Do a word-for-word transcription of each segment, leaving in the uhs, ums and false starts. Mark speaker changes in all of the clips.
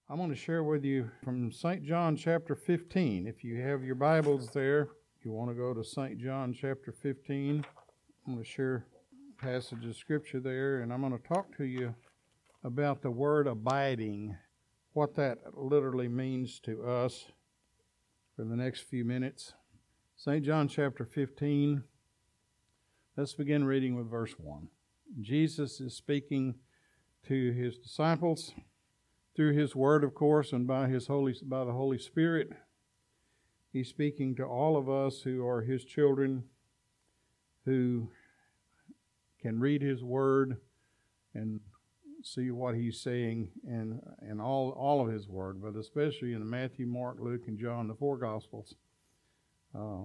Speaker 1: I'm going to share with you from Saint John chapter fifteen. If you have your Bibles there, you want to go to Saint John chapter fifteen. I'm going to share a passage of Scripture there, and I'm going to talk to you about the word abiding, what that literally means to us for the next few minutes. Saint John chapter fifteen. Let's begin reading with verse one. Jesus is speaking to his disciples through his word, of course, and by his holy by the Holy Spirit. He's speaking to all of us who are his children, who can read his word and see what he's saying in, in all, all of his word, but especially in Matthew, Mark, Luke, and John, the four Gospels. Uh,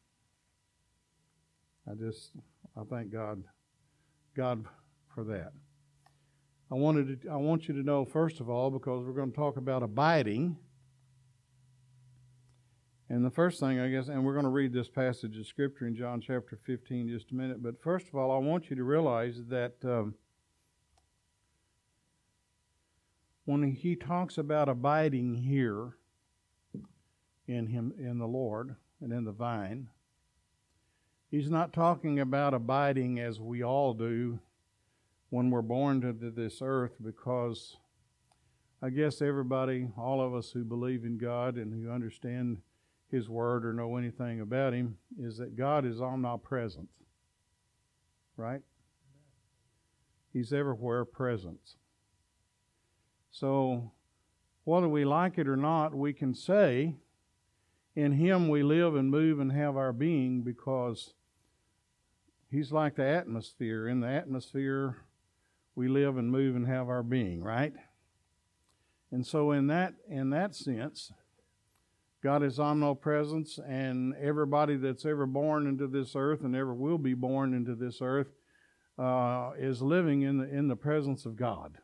Speaker 1: I just, I thank God, God for that. I wanted to, I want you to know, first of all, because we're going to talk about abiding. And the first thing, I guess, and we're going to read this passage of Scripture in John chapter fifteen in just a minute, but first of all, I want you to realize that um, when he talks about abiding here in him, in the Lord and in the vine, he's not talking about abiding as we all do when we're born to this earth, because I guess everybody, all of us who believe in God and who understand his word or know anything about him, is that God is omnipresent, right? He's everywhere present. So whether we like it or not, we can say in him we live and move and have our being, because he's like the atmosphere. In the atmosphere we live and move and have our being, right? And so in that in that sense, God is omnipresent, and everybody that's ever born into this earth and ever will be born into this earth uh, is living in the in the presence of God.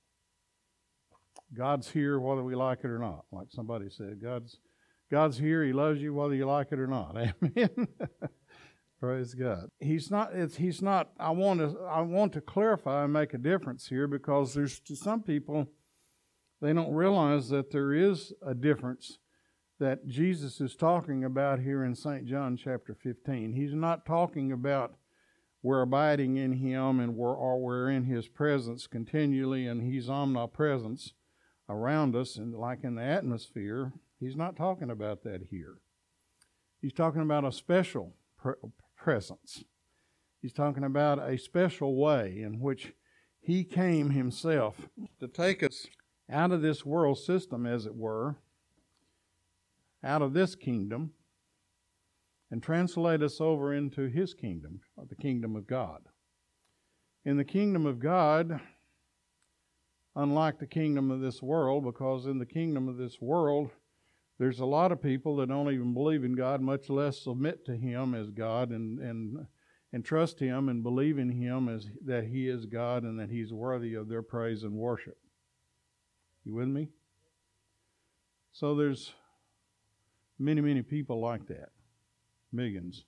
Speaker 1: God's here whether we like it or not, like somebody said. God's God's here. He loves you whether you like it or not. Amen. Praise God. He's not. It's, he's not. I want to. I want to clarify and make a difference here, because there's to some people, they don't realize that there is a difference that Jesus is talking about here in Saint John chapter fifteen. He's not talking about we're abiding in him and we're or we're in his presence continually and he's omnipresence around us and like in the atmosphere. He's not talking about that here. He's talking about a special pre- presence. He's talking about a special way in which he came himself to take us out of this world system, as it were, out of this kingdom, and translate us over into his kingdom, or the kingdom of God. In the kingdom of God, unlike the kingdom of this world, because in the kingdom of this world, there's a lot of people that don't even believe in God, much less submit to him as God and and and trust him and believe in him as that he is God and that he's worthy of their praise and worship. You with me? So there's many, many people like that. Millions.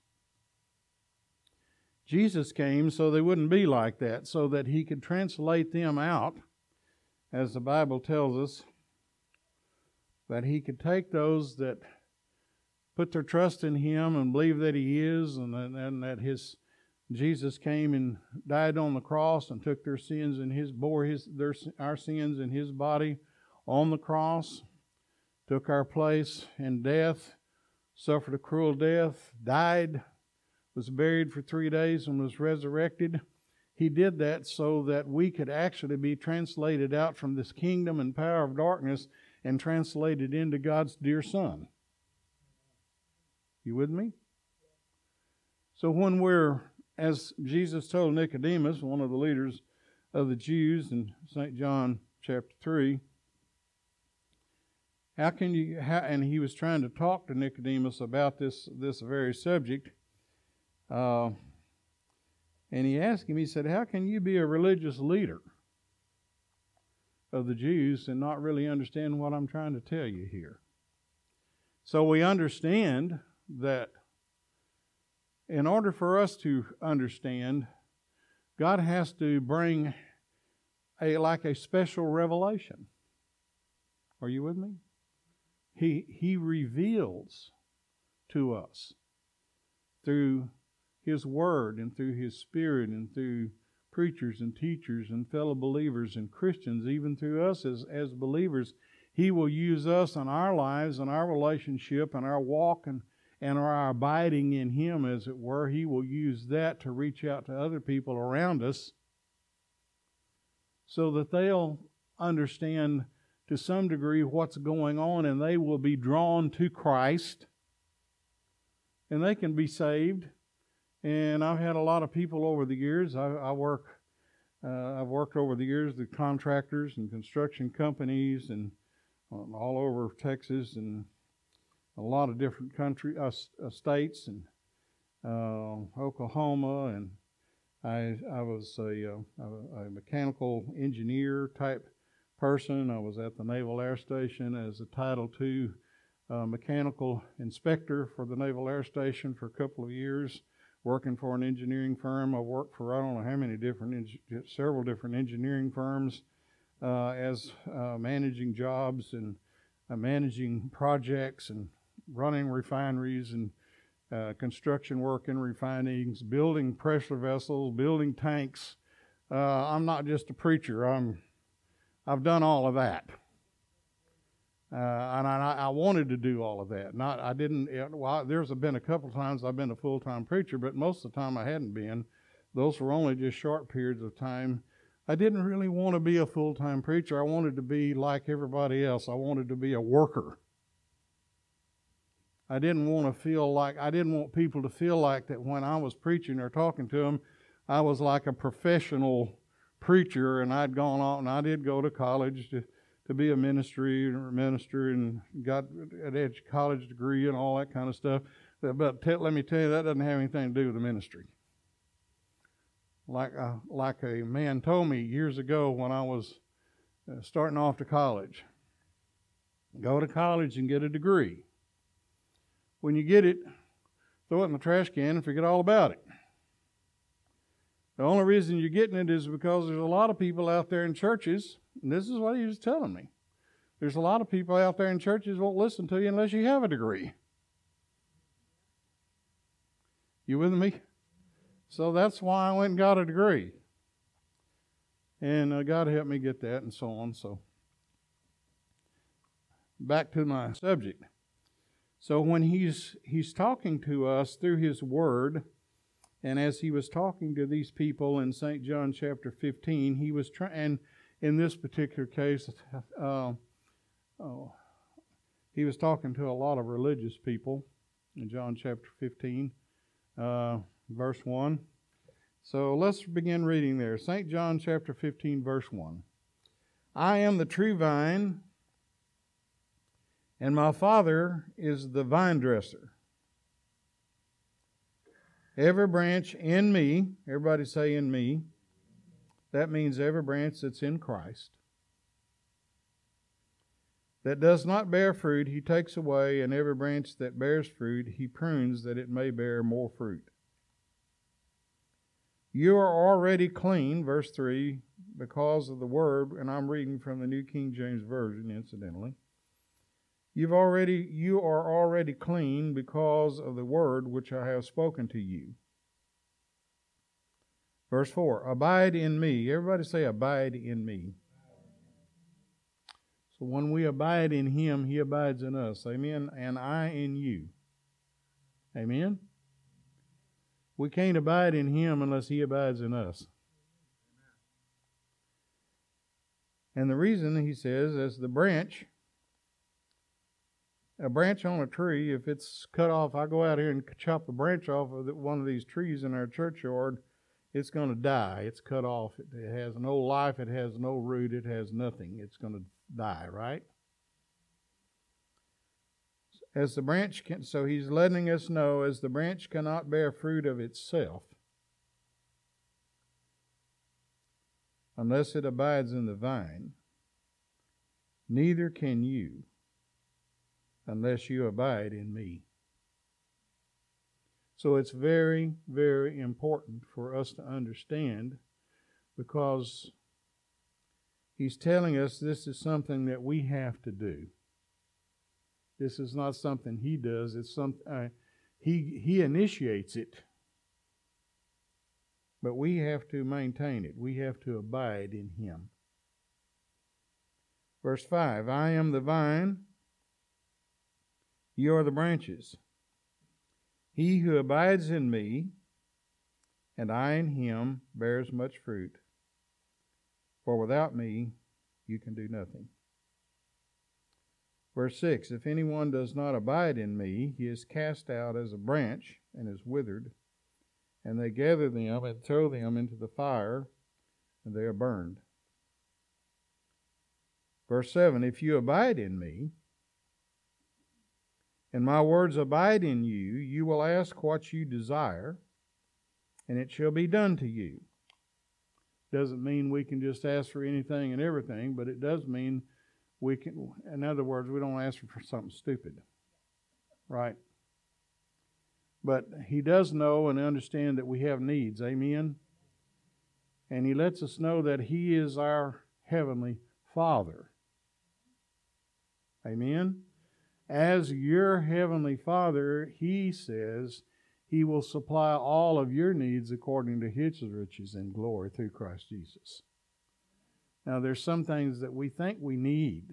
Speaker 1: Jesus came so they wouldn't be like that, so that he could translate them out, as the Bible tells us, that he could take those that put their trust in him and believe that he is, and, and that his Jesus came and died on the cross and took their sins and his bore his their our sins in his body on the cross, took our place in death, suffered a cruel death, died, was buried for three days, and was resurrected. He did that so that we could actually be translated out from this kingdom and power of darkness and translated into God's dear Son. You with me? So when we're, as Jesus told Nicodemus, one of the leaders of the Jews in Saint John chapter three, how can you, how, and he was trying to talk to Nicodemus about this, this very subject, uh, and he asked him, he said, how can you be a religious leader of the Jews and not really understand what I'm trying to tell you here? So we understand that in order for us to understand, God has to bring a like a special revelation. Are you with me? He, he reveals to us through His Word and through His Spirit and through preachers and teachers and fellow believers and Christians, even through us as, as believers. He will use us in our lives and our relationship and our walk and, and our abiding in Him, as it were. He will use that to reach out to other people around us so that they'll understand to some degree what's going on, and they will be drawn to Christ, and they can be saved. And I've had a lot of people over the years. I, I work, uh, I've worked over the years with contractors and construction companies, and um, all over Texas and a lot of different country uh, uh, states and uh, Oklahoma. And I I was a, uh, a mechanical engineer type person. I was at the Naval Air Station as a Title two uh, mechanical inspector for the Naval Air Station for a couple of years, working for an engineering firm. I worked for I don't know how many different, several different engineering firms uh, as uh, managing jobs and uh, managing projects and running refineries and uh, construction work in refineries, building pressure vessels, building tanks. Uh, I'm not just a preacher. I'm I've done all of that. Uh, and I, I wanted to do all of that. Not, I didn't. Well, there's been a couple of times I've been a full-time preacher, but most of the time I hadn't been. Those were only just short periods of time. I didn't really want to be a full-time preacher. I wanted to be like everybody else. I wanted to be a worker. I didn't want to feel like, I didn't want people to feel like that when I was preaching or talking to them, I was like a professional preacher, and I'd gone on, and I did go to college to to be a ministry or minister, and got a college degree and all that kind of stuff. But t- let me tell you, that doesn't have anything to do with the ministry. Like a, like a man told me years ago when I was uh, starting off to college, go to college and get a degree. When you get it, throw it in the trash can and forget all about it. The only reason you're getting it is because there's a lot of people out there in churches, and this is what he was telling me. There's a lot of people out there in churches won't listen to you unless you have a degree. You with me? So that's why I went and got a degree. And uh, God helped me get that and so on. So back to my subject. So when he's he's talking to us through His Word, and as he was talking to these people in Saint John chapter fifteen, he was trying, and in this particular case, uh, oh, he was talking to a lot of religious people in John chapter fifteen, uh, verse one. So let's begin reading there. Saint John chapter fifteen, verse one. I am the true vine, and my Father is the vine dresser. Every branch in me, everybody say in me, that means every branch that's in Christ, that does not bear fruit, He takes away, and every branch that bears fruit, He prunes that it may bear more fruit. You are already clean, verse three, because of the Word, and I'm reading from the New King James Version, incidentally. You've already, you are already clean because of the word which I have spoken to you. Verse four, abide in me. Everybody say, abide in me. So when we abide in Him, He abides in us. Amen. And I in you. Amen. We can't abide in Him unless He abides in us. And the reason, he says, as the branch, a branch on a tree, if it's cut off, I go out here and chop a branch off of one of these trees in our churchyard, it's going to die. It's cut off. It has no life. It has no root. It has nothing. It's going to die, right? As the branch can, so he's letting us know, as the branch cannot bear fruit of itself unless it abides in the vine, neither can you unless you abide in me. So it's very, very important for us to understand, because He's telling us this is something that we have to do. This is not something he does. It's some uh, he he initiates it, but we have to maintain it. We have to abide in him. Verse five, I am the vine, you are the branches. He who abides in me, and I in him, bears much fruit. For without me, you can do nothing. Verse six, if anyone does not abide in me, he is cast out as a branch and is withered, and they gather them and throw them into the fire, and they are burned. Verse seven, if you abide in me, and my words abide in you, you will ask what you desire, and it shall be done to you. Doesn't mean we can just ask for anything and everything, but it does mean we can, in other words, we don't ask for something stupid, right? But he does know and understand that we have needs, amen? And he lets us know that he is our heavenly Father, amen? As your heavenly Father, he says he will supply all of your needs according to his riches and glory through Christ Jesus. Now, there's some things that we think we need.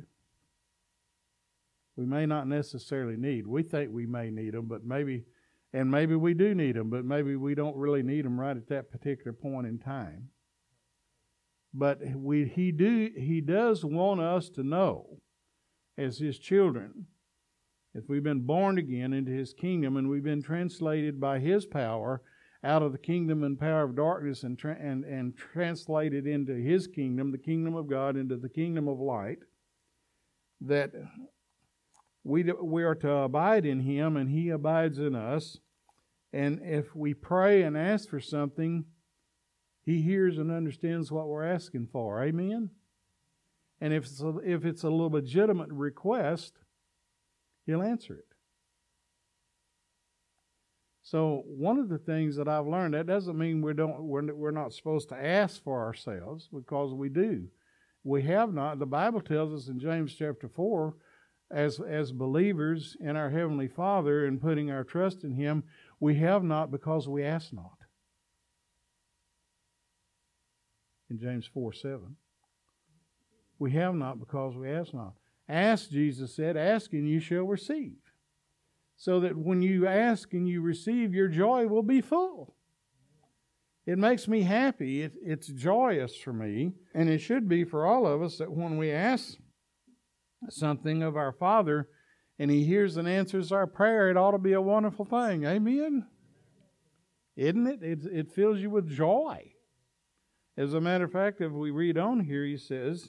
Speaker 1: We may not necessarily need. We think we may need them, but maybe, and maybe we do need them, but maybe we don't really need them right at that particular point in time. But we, he do, he does want us to know, as his children, if we've been born again into his kingdom and we've been translated by his power out of the kingdom and power of darkness and, tra- and, and translated into his kingdom, the kingdom of God, into the kingdom of light, that we, we are to abide in him and he abides in us. And if we pray and ask for something, he hears and understands what we're asking for. Amen? And if it's a, if it's a legitimate request, he'll answer it. So one of the things that I've learned, that doesn't mean we don't, we're, we're not supposed to ask for ourselves, because we do. We have not. The Bible tells us in James chapter four, as, as believers in our Heavenly Father and putting our trust in him, we have not because we ask not. In James four seven. We have not because we ask not. Ask, Jesus said, ask and you shall receive. So that when you ask and you receive, your joy will be full. It makes me happy. It, it's joyous for me, and it should be for all of us, that when we ask something of our Father and he hears and answers our prayer, it ought to be a wonderful thing. Amen? Isn't it? It, it fills you with joy. As a matter of fact, if we read on here, he says,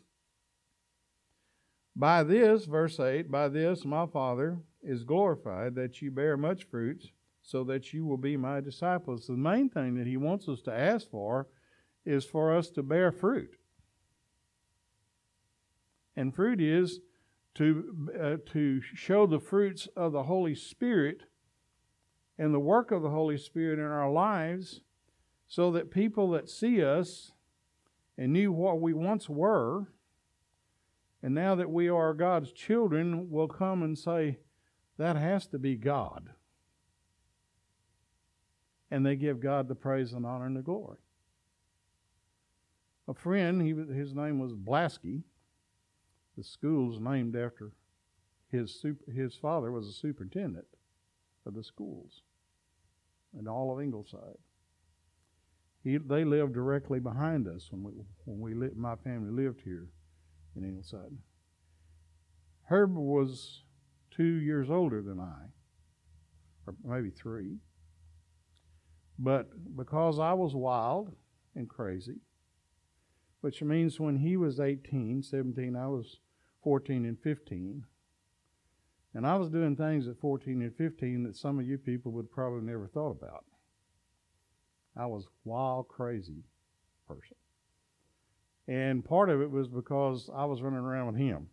Speaker 1: by this, verse eight, by this my Father is glorified, that you bear much fruit, so that you will be my disciples. The main thing that he wants us to ask for is for us to bear fruit. And fruit is to, uh, to show the fruits of the Holy Spirit and the work of the Holy Spirit in our lives, so that people that see us and knew what we once were, and now that we are God's children, will come and say, that has to be God. And they give God the praise and honor and the glory. A friend, he, his name was Blasky. The school's named after his super, his father was a superintendent of the schools in all of Ingleside. He, they lived directly behind us when we when we li- my family lived here in Ingleside. Herb was two years older than I, or maybe three. But because I was wild and crazy, which means when he was eighteen, seventeen, I was fourteen and fifteen. And I was doing things at fourteen and fifteen that some of you people would probably never thought about. I was a wild, crazy person. And part of it was because I was running around with him.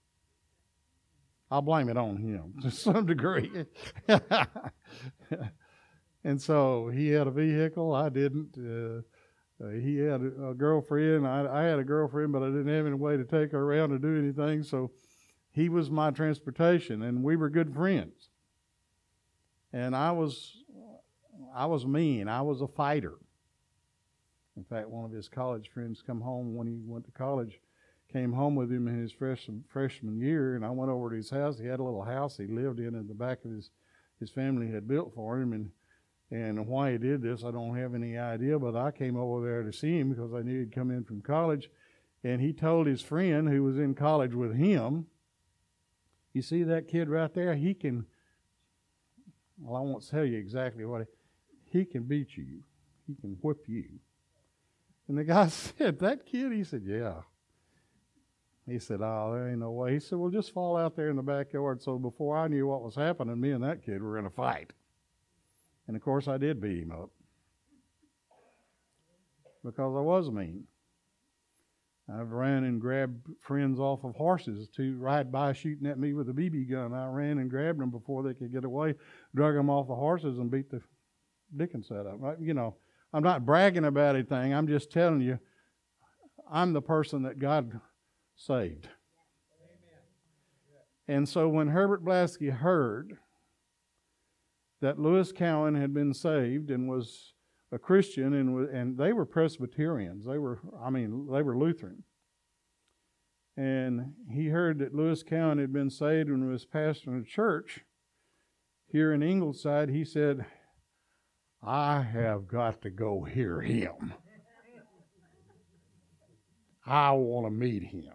Speaker 1: I'll blame it on him to some degree. And so he had a vehicle, I didn't. Uh, Uh, he had a, a girlfriend. I, I had a girlfriend, but I didn't have any way to take her around to do anything. So he was my transportation, and we were good friends. And I was, I was mean. I was a fighter. In fact, one of his college friends come home when he went to college, came home with him in his freshman, freshman year, and I went over to his house. He had a little house he lived in in the back of his, his family had built for him, and and why he did this, I don't have any idea, but I came over there to see him because I knew he'd come in from college, and he told his friend who was in college with him, you see that kid right there? He can, well, I won't tell you exactly what, he, he can beat you. He can whip you. And the guy said, that kid? He said, yeah. He said, oh, there ain't no way. He said, well, just fall out there in the backyard. So before I knew what was happening, me and that kid were in a fight. And, of course, I did beat him up because I was mean. I've ran and grabbed friends off of horses to ride by shooting at me with a B B gun. I ran and grabbed them before they could get away, drug them off the horses, and beat the dickens out of them. You know, I'm not bragging about anything. I'm just telling you, I'm the person that God saved. Amen. And so when Herbert Blasky heard that Lewis Cowan had been saved and was a Christian, and and they were Presbyterians. They were, I mean, they were Lutheran. And he heard that Lewis Cowan had been saved and was pastoring a church here in Ingleside. He said, I have got to go hear him. I want to meet him.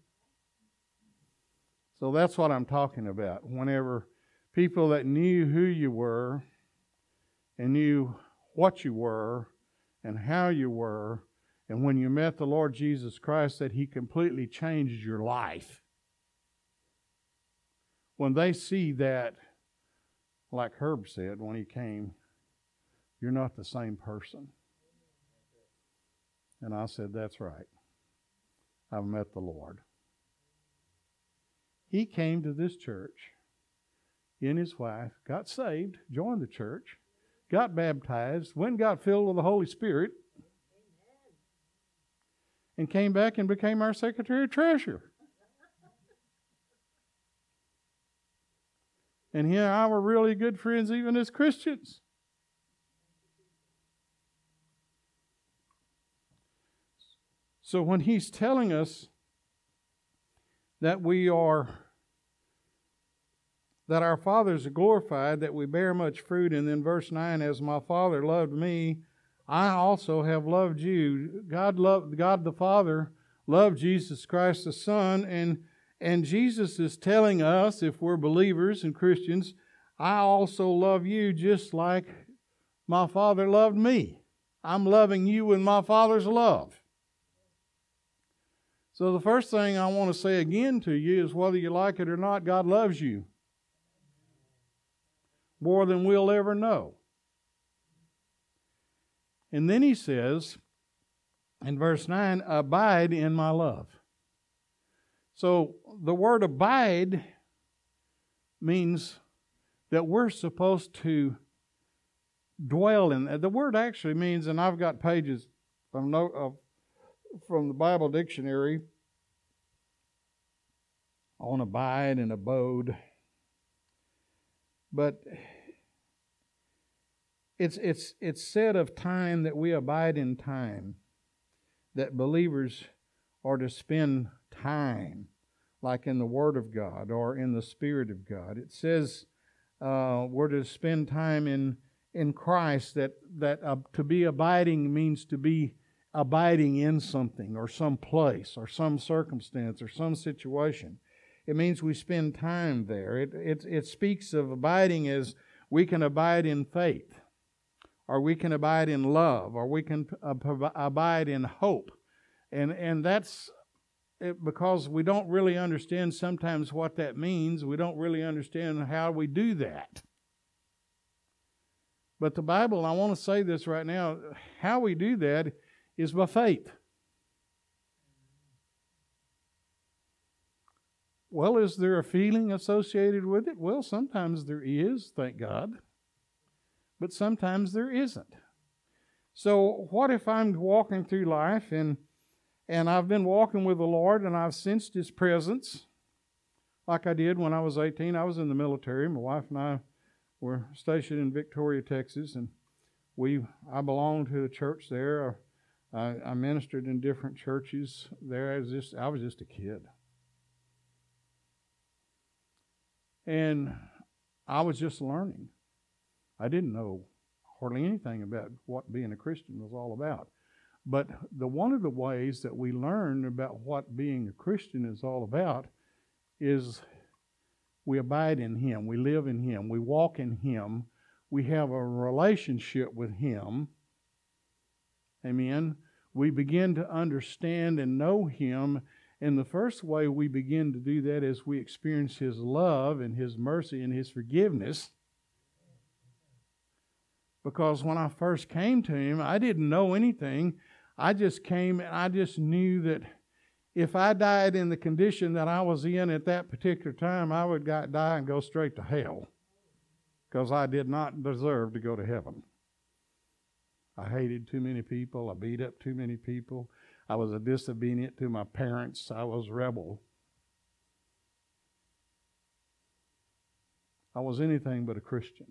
Speaker 1: So that's what I'm talking about. Whenever people that knew who you were and knew what you were and how you were, and when you met the Lord Jesus Christ, that He completely changed your life. When they see that, like Herb said when he came, you're not the same person. And I said, that's right. I've met the Lord. He came to this church, he and his wife, got saved, joined the church, got baptized, went and got filled with the Holy Spirit, and came back and became our Secretary of Treasurer. And he and I were really good friends even as Christians. So when he's telling us that we are, that our fathers are glorified, that we bear much fruit, and then verse nine, as my Father loved me, I also have loved you. God loved, God the Father loved Jesus Christ the Son, and, and Jesus is telling us, if we're believers and Christians, I also love you just like my Father loved me. I'm loving you with my Father's love. So the first thing I want to say again to you is, whether you like it or not, God loves you more than we'll ever know. And then he says in verse nine, abide in my love. So the word abide means that we're supposed to dwell in. The word actually means, and I've got pages of note of from the Bible dictionary on abide and abode. But it's it's it's said of time that we abide in time, that believers are to spend time, like in the Word of God or in the Spirit of God. It says uh, we're to spend time in in Christ. That that uh, to be abiding means to be abiding in something or some place or some circumstance or some situation. It means we spend time there. It, it, it speaks of abiding as we can abide in faith, or we can abide in love, or we can abide in hope. And, and that's it, because we don't really understand sometimes what that means. We don't really understand how we do that. But the Bible, I want to say this right now, how we do that is by faith. Well, is there a feeling associated with it? Well, sometimes there is, thank God. But sometimes there isn't. So what if I'm walking through life and and I've been walking with the Lord and I've sensed His presence like I did when I was eighteen. I was in the military. My wife and I were stationed in Victoria, Texas, and we I belonged to a church there. I, I ministered in different churches there. I was just I was just a kid. And I was just learning. I didn't know hardly anything about what being a Christian was all about. But the one of the ways that we learn about what being a Christian is all about is we abide in Him, we live in Him, we walk in Him, we have a relationship with Him. Amen. We begin to understand and know Him, and the first way we begin to do that is we experience His love and His mercy and His forgiveness. Because when I first came to Him, I didn't know anything. I just came and I just knew that if I died in the condition that I was in at that particular time, I would die and go straight to hell. Because I did not deserve to go to heaven. I hated too many people. I beat up too many people. I was a disobedient to my parents. I was a rebel. I was anything but a Christian.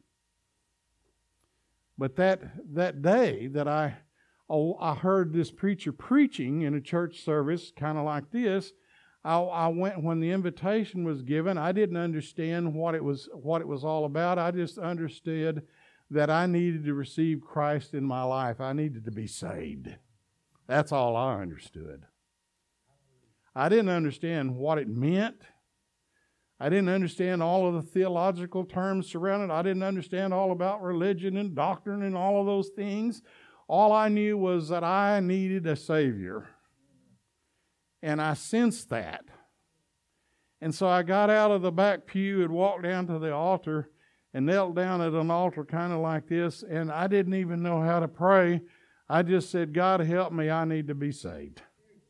Speaker 1: But that that day that I oh, I heard this preacher preaching in a church service, kind of like this, I, I went when the invitation was given. I didn't understand what it was what it was all about. I just understood that I needed to receive Christ in my life. I needed to be saved. That's all I understood. I didn't understand what it meant. I didn't understand all of the theological terms surrounding it. I didn't understand all about religion and doctrine and all of those things. All I knew was that I needed a Savior. And I sensed that. And so I got out of the back pew and walked down to the altar and knelt down at an altar kind of like this. And I didn't even know how to pray. I just said, God help me, I need to be saved.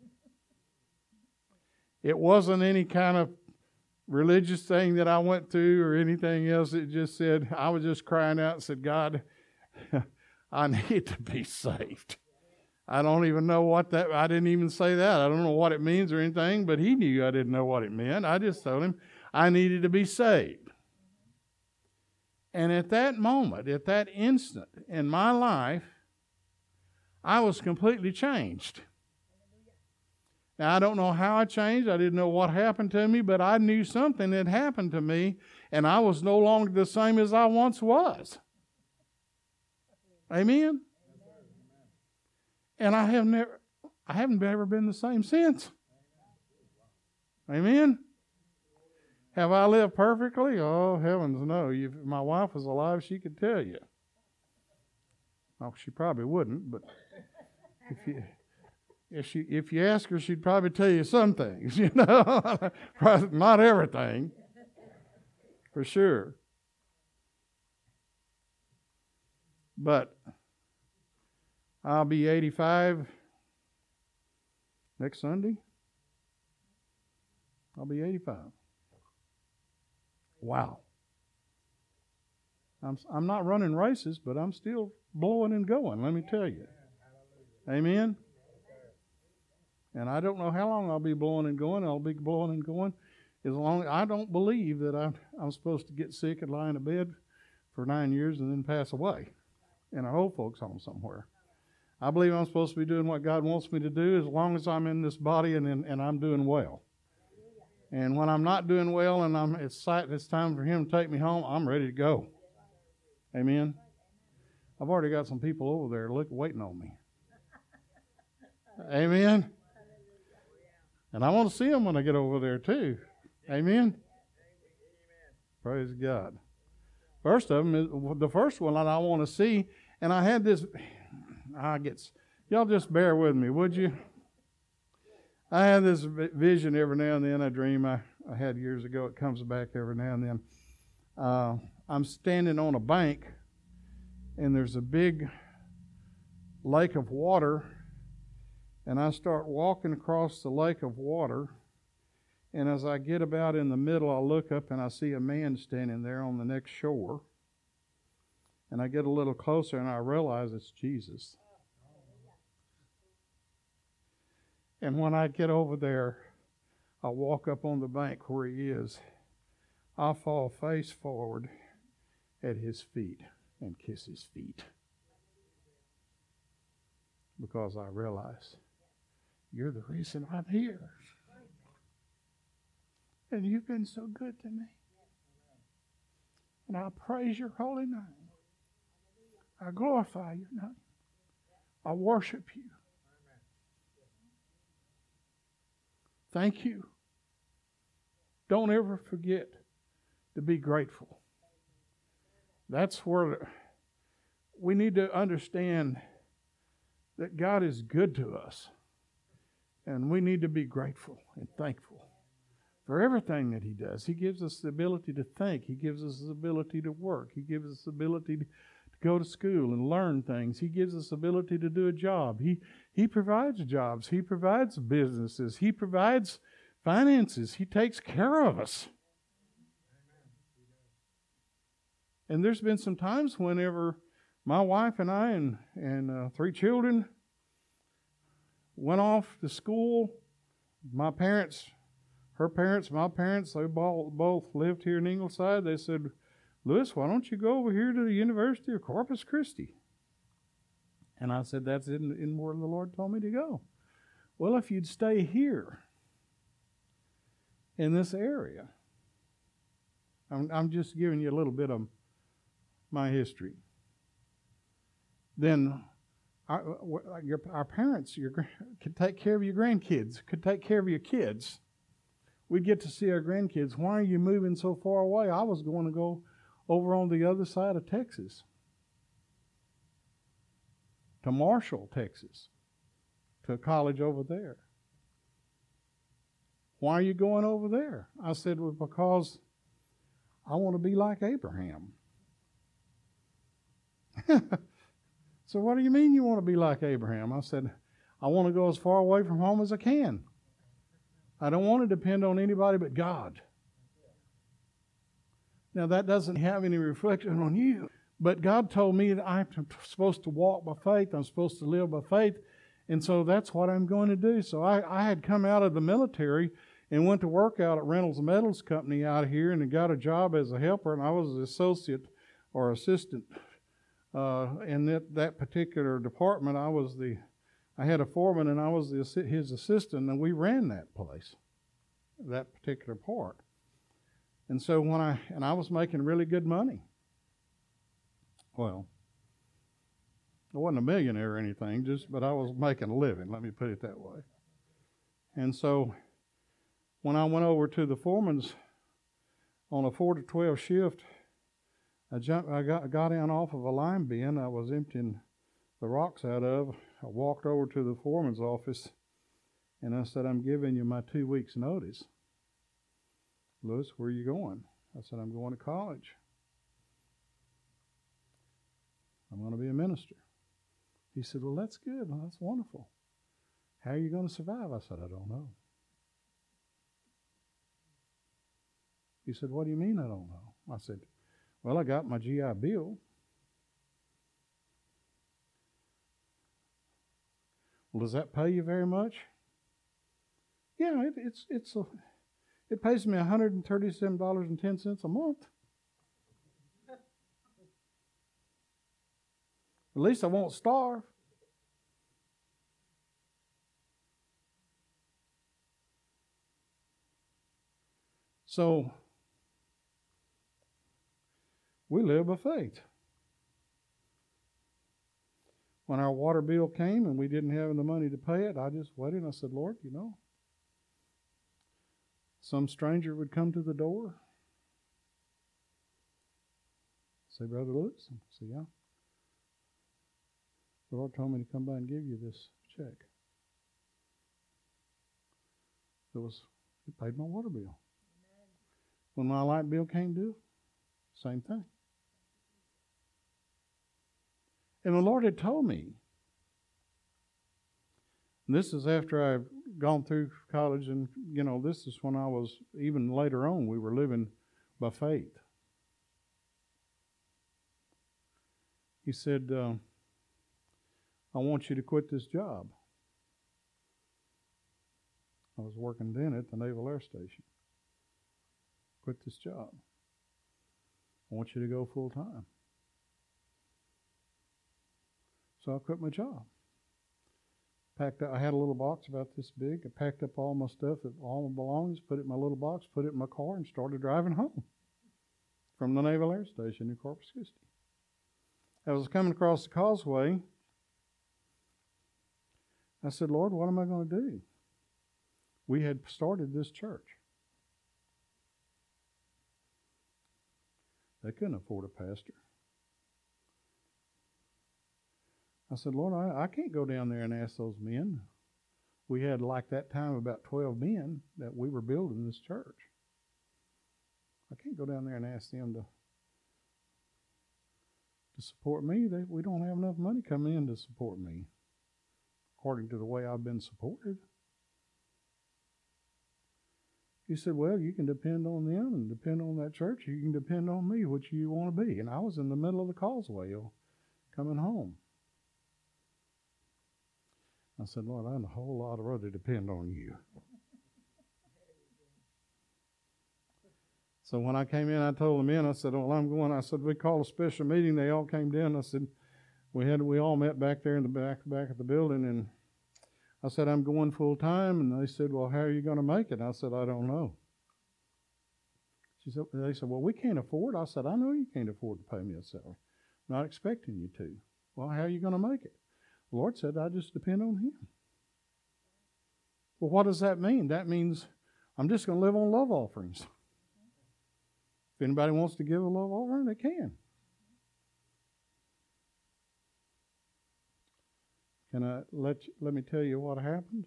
Speaker 1: It wasn't any kind of religious thing that I went through or anything else. It just said, I was just crying out and said, God, I need to be saved. I don't even know what that, I didn't even say that. I don't know what it means or anything, but He knew I didn't know what it meant. I just told Him I needed to be saved. And at that moment, at that instant in my life, I was completely changed. Now, I don't know how I changed. I didn't know what happened to me, but I knew something had happened to me, and I was no longer the same as I once was. Amen? And I have never, I haven't ever been the same since. Amen? Have I lived perfectly? Oh, heavens no. If my wife was alive, she could tell you. Oh, she probably wouldn't, but if you... If she, if you ask her, she'd probably tell you some things, you know. Not everything, for sure. But I'll be eighty-five next Sunday. I'll be eighty-five. Wow. I'm I'm not running races, but I'm still blowing and going, let me tell you. Amen. And I don't know how long I'll be blowing and going. I'll be blowing and going as long. I don't believe that I'm, I'm supposed to get sick and lie in a bed for nine years and then pass away in a old folks home somewhere. I believe I'm supposed to be doing what God wants me to do as long as I'm in this body and and, and I'm doing well. And when I'm not doing well and I'm it's it's time for Him to take me home, I'm ready to go. Amen. I've already got some people over there look waiting on me. Amen. And I want to see them when I get over there too. Amen. Praise God. First of them is the first one that I want to see, and I had this. I get y'all just bear with me, would you? I have this vision every now and then. I dream I, I had years ago. It comes back every now and then. Uh, I'm standing on a bank, and there's a big lake of water. And I start walking across the lake of water. And as I get about in the middle, I look up and I see a man standing there on the next shore. And I get a little closer and I realize it's Jesus. And when I get over there, I'll walk up on the bank where he is. I'll fall face forward at his feet and kiss his feet. Because I realize you're the reason I'm here. And you've been so good to me. And I praise your holy name. I glorify your name. I worship you. Thank you. Don't ever forget to be grateful. That's where we need to understand that God is good to us. And we need to be grateful and thankful for everything that he does. He gives us the ability to think. He gives us the ability to work. He gives us the ability to go to school and learn things. He gives us the ability to do a job. He, he provides jobs. He provides businesses. He provides finances. He takes care of us. And there's been some times whenever my wife and I and, and uh, three children went off to school. My parents, her parents, my parents, they both, both lived here in Ingleside. They said, Lewis, why don't you go over here to the University of Corpus Christi? And I said, that's in, in where the Lord told me to go. Well, if you'd stay here in this area, I'm, I'm just giving you a little bit of my history. Then our, your, our parents your, could take care of your grandkids, could take care of your kids. We'd get to see our grandkids. Why are you moving so far away? I was going to go over on the other side of Texas, to Marshall, Texas, to a college over there. Why are you going over there? I said, well, because I want to be like Abraham. So what do you mean you want to be like Abraham? I said, I want to go as far away from home as I can. I don't want to depend on anybody but God. Now, that doesn't have any reflection on you, but God told me that I'm supposed to walk by faith. I'm supposed to live by faith, and so that's what I'm going to do. So I, I had come out of the military and went to work out at Reynolds Metals Company out here and got a job as a helper, and I was an associate or assistant uh, in that, that particular department. I was the, I had a foreman, and I was the, his assistant, and we ran that place, that particular part. And so when I, and I was making really good money. Well, I wasn't a millionaire or anything, just, but I was making a living, let me put it that way. And so when I went over to the foreman's on a four to twelve shift, I jumped, I got, got in off of a lime bin I was emptying the rocks out of. I walked over to the foreman's office, and I said, I'm giving you my two weeks' notice. Lewis, where are you going? I said, I'm going to college. I'm going to be a minister. He said, well, that's good. Well, that's wonderful. How are you going to survive? I said, I don't know. He said, what do you mean I don't know? I said, well, I got my G I Bill. Well, does that pay you very much? Yeah, it, it's it's a, it pays me one hundred thirty-seven dollars and ten cents a month. At least I won't starve. So, we live by faith. When our water bill came and we didn't have the money to pay it, I just waited and I said, Lord, you know, some stranger would come to the door, say, Brother Lewis, I say, yeah. The Lord told me to come by and give you this check. It was, it paid my water bill. Amen. When my light bill came due, same thing. And the Lord had told me, and this is after I've gone through college, and, you know, this is when I was, even later on, we were living by faith. He said, uh, I want you to quit this job. I was working then at the Naval Air Station. Quit this job. I want you to go full time. So I quit my job. Packed up, I had a little box about this big. I packed up all my stuff, all my belongings, put it in my little box, put it in my car, and started driving home from the Naval Air Station in Corpus Christi. I was coming across the causeway. I said, Lord, what am I going to do? We had started this church. They couldn't afford a pastor. I said, Lord, I, I can't go down there and ask those men. We had, like that time, about twelve men that we were building this church. I can't go down there and ask them to, to support me. They, we don't have enough money coming in to support me, according to the way I've been supported. He said, well, you can depend on them and depend on that church. You can depend on me, which you want to be. And I was in the middle of the causeway coming home. I said, Lord, I'd a whole lot of rather depend on you. So when I came in, I told the men, I said, well, I'm going. I said, we called a special meeting. They all came down. I said, we had we all met back there in the back back of the building, and I said, I'm going full time. And they said, well, how are you going to make it? I said, I don't know. She said, they said, well, we can't afford. I said, I know you can't afford to pay me a salary. I'm not expecting you to. Well, how are you going to make it? The Lord said, I just depend on Him. Well, what does that mean? That means I'm just going to live on love offerings. If anybody wants to give a love offering, they can. Can I let you, let me tell you what happened?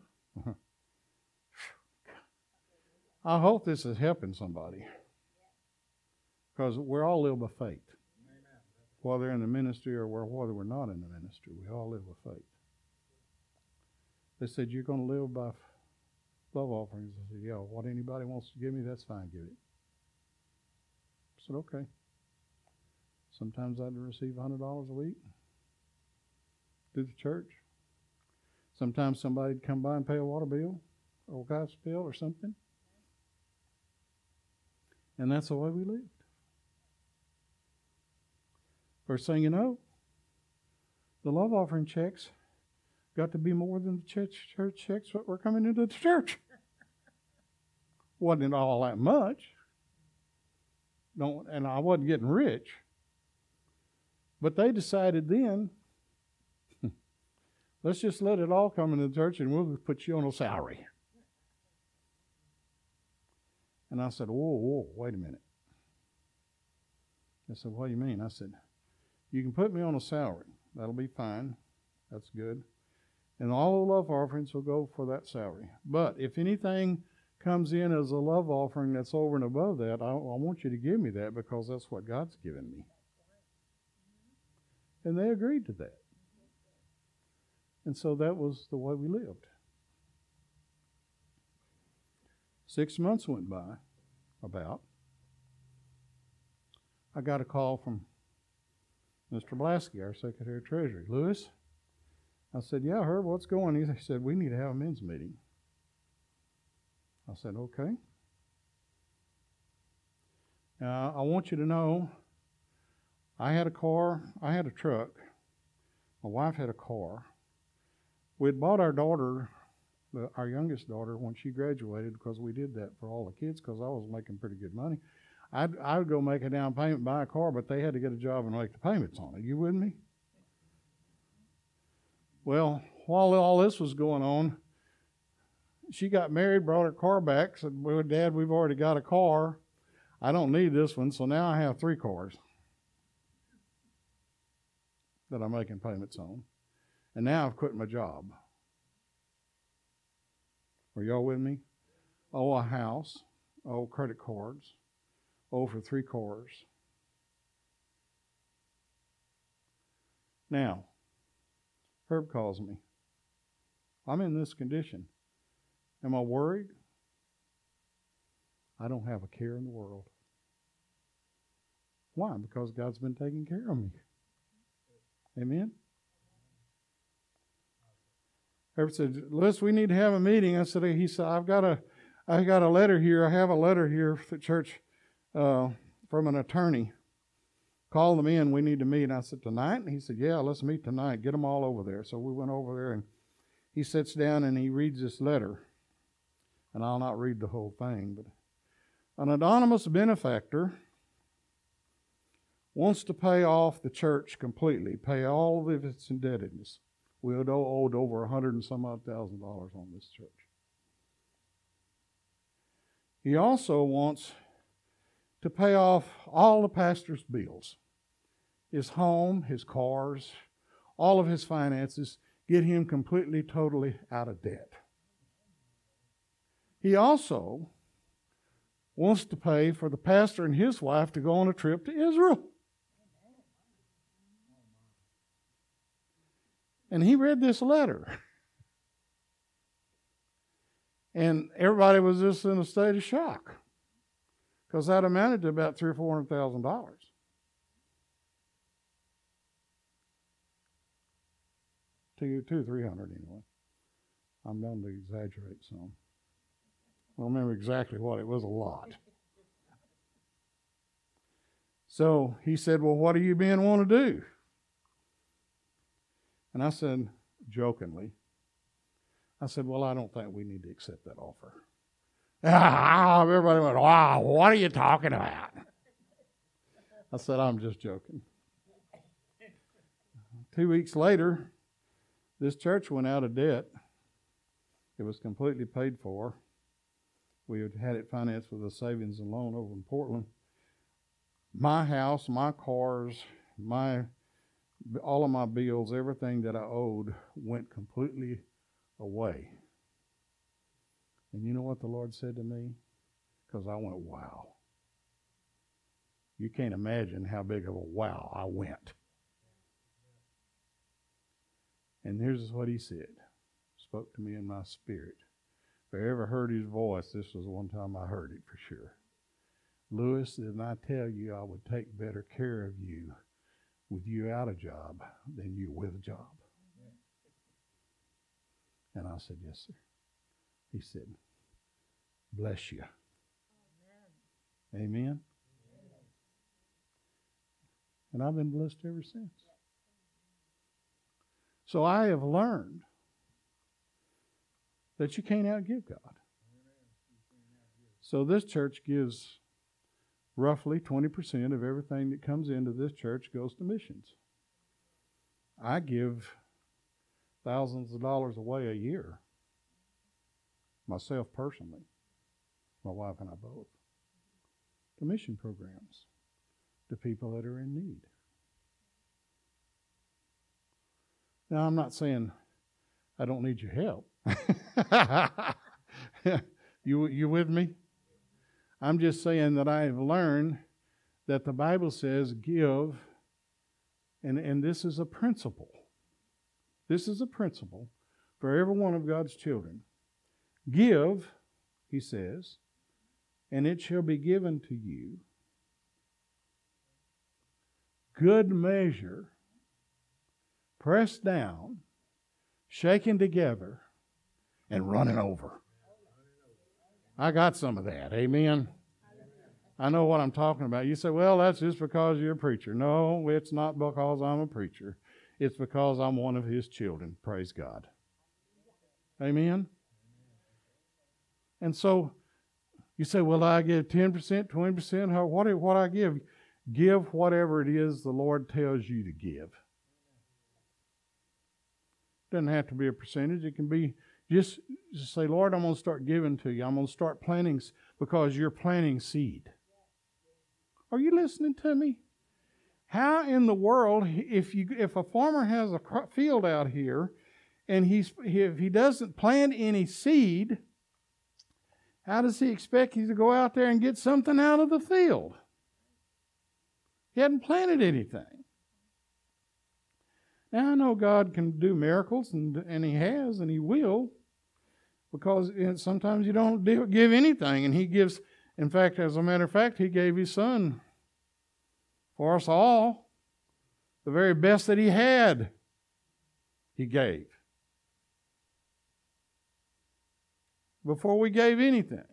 Speaker 1: I hope this is helping somebody, because we all live by faith. Whether in the ministry or whether we're not in the ministry, we all live by faith. They said, you're going to live by love offerings. I said, yeah, what anybody wants to give me, that's fine, give it. I said, okay. Sometimes I'd receive one hundred dollars a week through the church. Sometimes somebody'd come by and pay a water bill or a gas bill or something. And that's the way we lived. First thing you know, the love offering checks got to be more than the church, church checks that were coming into the church. Wasn't all that much. Don't, and I wasn't getting rich. But they decided then, let's just let it all come into the church and we'll put you on a salary. And I said, whoa, whoa, wait a minute. I said, what do you mean? I said, you can put me on a salary. That'll be fine. That's good. And all the love offerings will go for that salary. But if anything comes in as a love offering that's over and above that, I, I want you to give me that, because that's what God's given me. And they agreed to that. And so that was the way we lived. Six months went by, about. I got a call from Mister Blasky, our Secretary of Treasury. Lewis? I said, yeah, Herb, what's going on? He said, we need to have a men's meeting. I said, okay. Now, I want you to know, I had a car, I had a truck. My wife had a car. We had bought our daughter, our youngest daughter, when she graduated, because we did that for all the kids, because I was making pretty good money. I'd, I would go make a down payment, buy a car, but they had to get a job and make the payments on it. You with me? Well, while all this was going on, she got married, brought her car back, said, well, Dad, we've already got a car. I don't need this one, so now I have three cars that I'm making payments on. And now I've quit my job. Are y'all with me? Oh, a house. Oh, credit cards. Oh, for three cars. Now, Herb calls me. I'm in this condition. Am I worried? I don't have a care in the world. Why? Because God's been taking care of me. Amen? Herbert said, Lewis, we need to have a meeting. I said, he said, I've got a, I got a letter here. I have a letter here for church uh, from an attorney. Call them in. We need to meet. And I said, tonight? And he said, yeah, let's meet tonight. Get them all over there. So we went over there, and he sits down and he reads this letter. And I'll not read the whole thing, but an anonymous benefactor wants to pay off the church completely, pay all of its indebtedness. We owed, owed over a hundred and some odd thousand dollars on this church. He also wants to pay off all the pastor's bills, his home, his cars, all of his finances, get him completely, totally out of debt. He also wants to pay for the pastor and his wife to go on a trip to Israel. And he read this letter. And everybody was just in a state of shock, because that amounted to about three or four hundred thousand dollars. Two, two, three hundred anyway. I'm known to exaggerate some. I don't remember exactly what. It was a lot. So he said, well, what do you men want to do? And I said, jokingly, I said, well, I don't think we need to accept that offer. Ah, everybody went, wow, what are you talking about? I said, I'm just joking. Two weeks later, this church went out of debt. It was completely paid for. We had had it financed with a savings and loan over in Portland. My house, my cars, my all of my bills, everything that I owed went completely away. And you know what the Lord said to me? Because I went, wow. You can't imagine how big of a wow I went. And here's what he said. Spoke to me in my spirit. If I ever heard his voice, this was the one time I heard it for sure. Lewis, didn't I tell you I would take better care of you with you out of job than you with a job? And I said, yes, sir. He said, bless you. Amen. Amen. And I've been blessed ever since. So I have learned that you can't outgive God. So this church gives roughly twenty percent of everything that comes into this church goes to missions. I give thousands of dollars away a year, myself personally, my wife and I both, to mission programs, to people that are in need. Now, I'm not saying I don't need your help. you, you with me? I'm just saying that I have learned that the Bible says give, and, and this is a principle. This is a principle for every one of God's children. Give, he says, and it shall be given to you. Good measure, pressed down, shaken together, and running over. I got some of that. Amen. I know what I'm talking about. You say, well, that's just because you're a preacher. No, it's not because I'm a preacher. It's because I'm one of his children. Praise God. Amen. And so you say, well, I give ten percent, twenty percent. How, what, what I give? Give whatever it is the Lord tells you to give. Doesn't have to be a percentage. It can be just, just say, Lord, I'm going to start giving to you. I'm going to start planting because you're planting seed. Are you listening to me? How in the world, if you if a farmer has a field out here and he's if he doesn't plant any seed, how does he expect you to go out there and get something out of the field? He hadn't planted anything. Now, I know God can do miracles, and, and he has, and he will, because sometimes you don't give anything, and he gives, in fact, as a matter of fact, he gave his son for us all. The very best that he had, he gave. before we gave anything.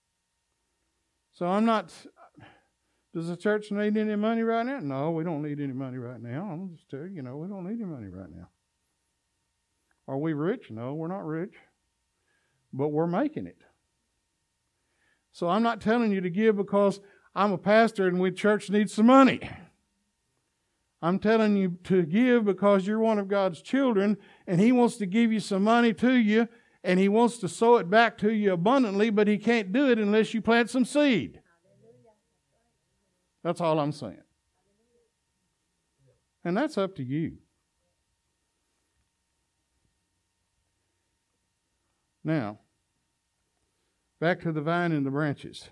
Speaker 1: So I'm not, does the church need any money right now? No, we don't need any money right now. I'm just telling you, you know, we don't need any money right now. Are we rich? No, we're not rich. But we're making it. So I'm not telling you to give because I'm a pastor and we church needs some money. I'm telling you to give because you're one of God's children and He wants to give you some money to you and He wants to sow it back to you abundantly, but He can't do it unless you plant some seed. That's all I'm saying. And that's up to you. Now, back to the vine and the branches.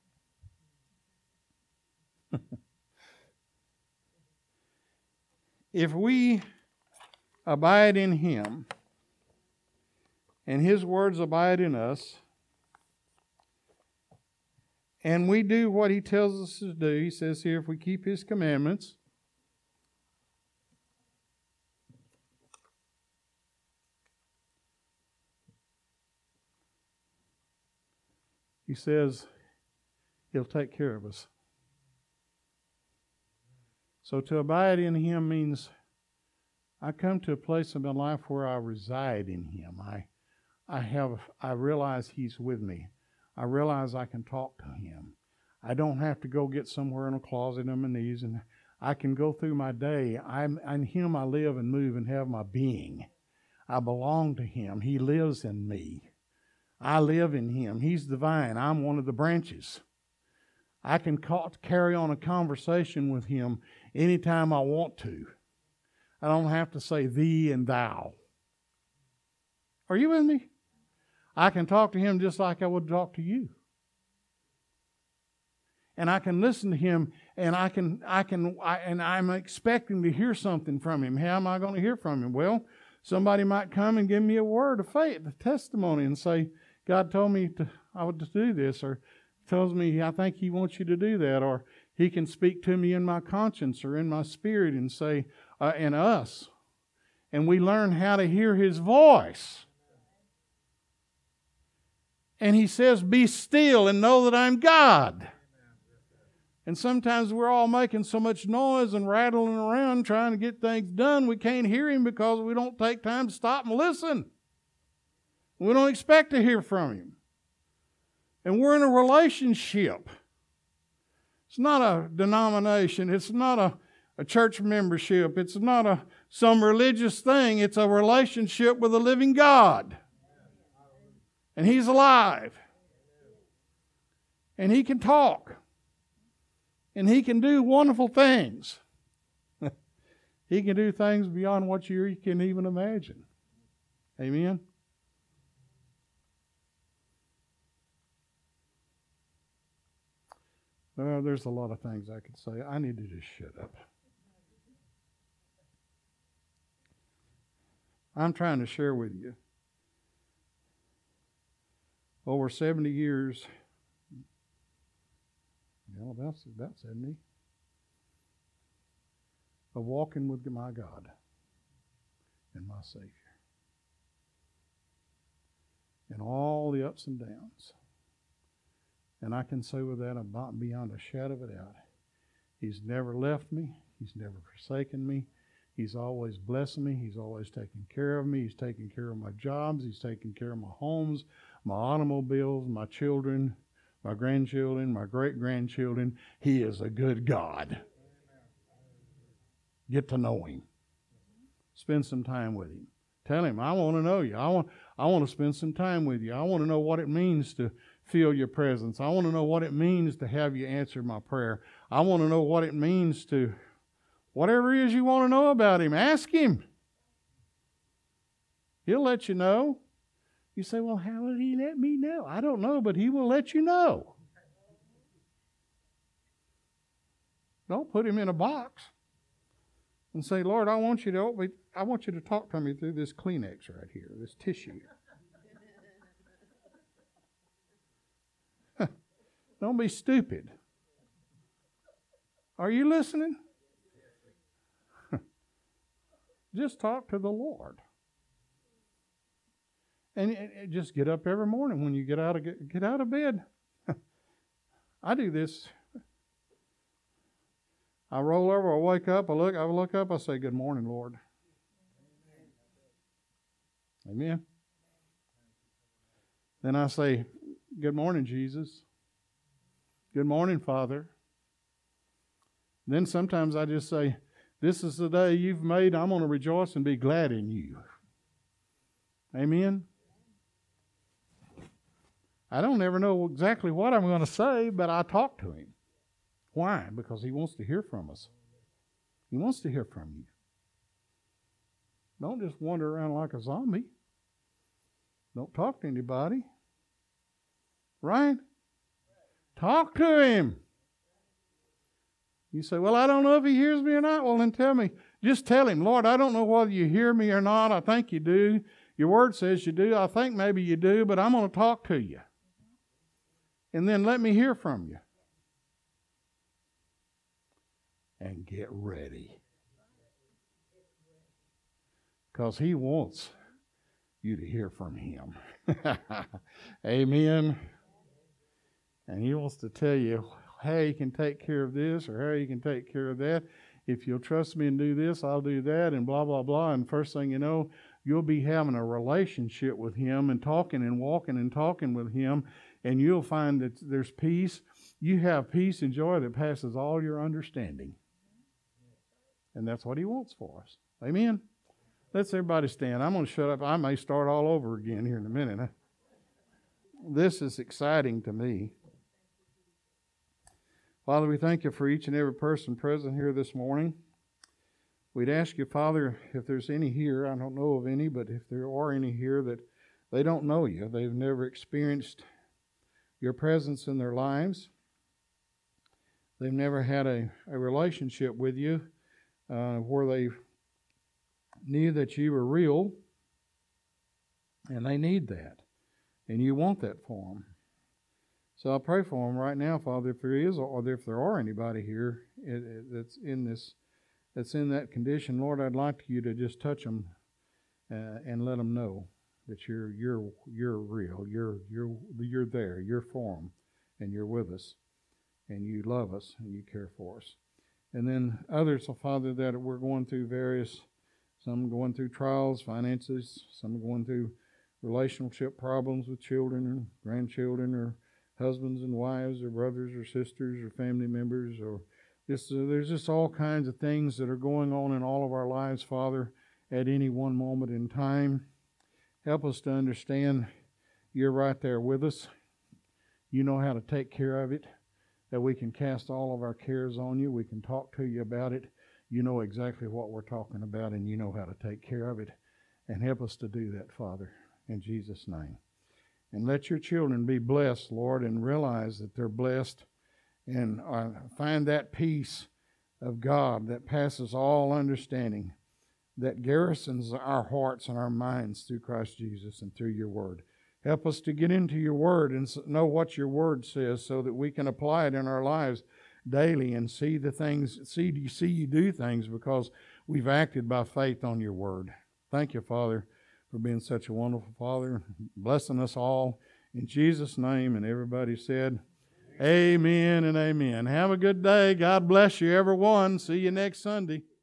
Speaker 1: If we abide in Him and His words abide in us, and we do what He tells us to do, He says here, if we keep His commandments, He says He'll take care of us. So to abide in Him means I come to a place in my life where I reside in Him. I, I have, I realize He's with me. I realize I can talk to Him. I don't have to go get somewhere in a closet on my knees, and I can go through my day. I'm in Him. I live and move and have my being. I belong to Him. He lives in me. I live in Him. He's the vine. I'm one of the branches. I can call, carry on a conversation with Him anytime I want to. I don't have to say thee and thou. Are you with me? I can talk to Him just like I would talk to you. And I can listen to Him, and I can, I can, I, and I'm expecting to hear something from Him. How am I going to hear from Him? Well, somebody might come and give me a word of faith, a testimony, and say, God told me to, I would to do this, or tells me, I think He wants you to do that, or He can speak to me in my conscience or in my spirit and say, uh, in us. And we learn how to hear His voice. And He says, be still and know that I'm God. And sometimes we're all making so much noise and rattling around trying to get things done, we can't hear Him because we don't take time to stop and listen. We don't expect to hear from Him. And we're in a relationship. It's not a denomination. It's not a, a church membership. It's not a some religious thing. It's a relationship with a living God. And He's alive. And He can talk. And He can do wonderful things. He can do things beyond what you can even imagine. Amen? Well, there's a lot of things I could say. I need to just shut up. I'm trying to share with you. Over seventy years, well, about, about seventy, of walking with my God and my Savior. And all the ups and downs. And I can say with that, about beyond a shadow of a doubt, He's never left me. He's never forsaken me. He's always blessing me. He's always taking care of me. He's taking care of my jobs. He's taking care of my homes, my automobiles, my children, my grandchildren, my great-grandchildren. He is a good God. Get to know Him. Spend some time with Him. Tell Him, I want to know you. I want, I want to spend some time with you. I want to know what it means to feel your presence. I want to know what it means to have you answer my prayer. I want to know what it means to, whatever it is you want to know about Him, ask Him. He'll let you know. You say, well, how will He let me know? I don't know, but He will let you know. Don't put Him in a box and say, Lord, I want you to I want you to talk to me through this Kleenex right here, this tissue. Don't be stupid. Are you listening? Just talk to the Lord. And, and just get up every morning when you get out of get out of bed. I do this. I roll over, I wake up, I look, I look up, I say, "Good morning, Lord." Amen. Then I say, "Good morning, Jesus. Good morning, Father." Then sometimes I just say, "This is the day you've made. I'm going to rejoice and be glad in you." Amen. I don't ever know exactly what I'm going to say, but I talk to him. Why? Because he wants to hear from us. He wants to hear from you. Don't just wander around like a zombie. Don't talk to anybody. Right? Talk to him. You say, "Well, I don't know if he hears me or not." Well, then tell me. Just tell him, "Lord, I don't know whether you hear me or not. I think you do. Your word says you do. I think maybe you do, but I'm going to talk to you. And then let me hear from you." And get ready. Because he wants you to hear from him. Amen. And he wants to tell you how you can take care of this or how you can take care of that. If you'll trust me and do this, I'll do that, and blah, blah, blah. And first thing you know, you'll be having a relationship with him and talking and walking and talking with him, and you'll find that there's peace. You have peace and joy that passes all your understanding. And that's what he wants for us. Amen? Let's everybody stand. I'm going to shut up. I may start all over again here in a minute. This is exciting to me. Father, we thank you for each and every person present here this morning. We'd ask you, Father, if there's any here, I don't know of any, but if there are any here that they don't know you, they've never experienced your presence in their lives, they've never had a, a relationship with you uh, where they knew that you were real, and they need that, and you want that for them. So I pray for them right now, Father, if there is or if there are anybody here that's in this, that's in that condition, Lord, I'd like you to just touch them uh, and let them know that you're you're you're real, you're you're you're there, you're for them, and you're with us, and you love us and you care for us. And then others, oh, Father, that we're going through various, some going through trials, finances, some going through relationship problems with children or grandchildren or husbands and wives or brothers or sisters or family members, or just, uh, there's just all kinds of things that are going on in all of our lives, Father, at any one moment in time. Help us to understand you're right there with us. You know how to take care of it, that we can cast all of our cares on you. We can talk to you about it. You know exactly what we're talking about, and you know how to take care of it. And help us to do that, Father, in Jesus' name. And let your children be blessed, Lord, and realize that they're blessed and uh, find that peace of God that passes all understanding, that garrisons our hearts and our minds through Christ Jesus and through your word. Help us to get into your word and know what your word says so that we can apply it in our lives daily and see the things, see, see you do things because we've acted by faith on your word. Thank you, Father, for being such a wonderful Father, blessing us all. In Jesus' name, and everybody said, amen and amen. Have a good day. God bless you, everyone. See you next Sunday.